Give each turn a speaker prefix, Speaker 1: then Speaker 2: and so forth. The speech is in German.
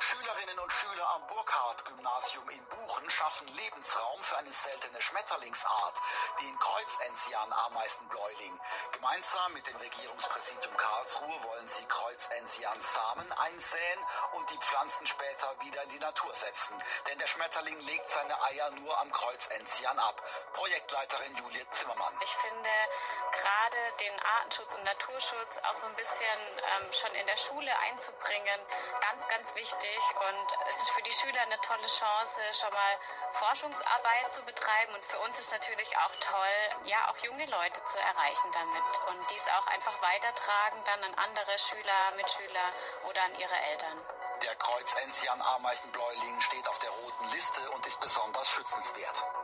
Speaker 1: Schülerinnen und Schüler am Burckhardt-Gymnasium in Buchen schaffen Lebensraum für eine seltene Schmetterlingsart, den Kreuz-Enzian-Ameisenbläuling. Gemeinsam mit dem Regierungspräsidium Karlsruhe wollen sie Kreuz-Enzian-Samen einsäen und die Pflanzen später wieder in die Natur setzen. Denn der Schmetterling legt seine Eier nur am Kreuz-Enzian ab. Projektleiterin Juliette Zimmermann.
Speaker 2: Ich finde gerade den Artenschutz und Naturschutz auch so ein bisschen schon in der Schule einzubringen, ganz, ganz wichtig. Und es ist für die Schüler eine tolle Chance, schon mal Forschungsarbeit zu betreiben. Und für uns ist natürlich auch toll, ja, auch junge Leute zu erreichen damit. Und dies auch einfach weitertragen dann an andere Schüler, Mitschüler oder an ihre Eltern.
Speaker 1: Der Kreuz-Enzian-Ameisenbläuling steht auf der roten Liste und ist besonders schützenswert.